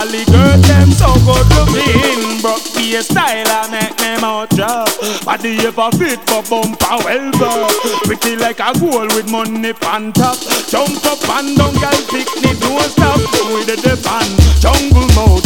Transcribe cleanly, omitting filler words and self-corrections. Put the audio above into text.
the girls them so good looking. Broke be a style I make them out drop. Body ever fit for bumper well buff. Pretty like a gold with money pan top. Jump up and down, girl, picnic, don't stop. With the fan, jungle mode.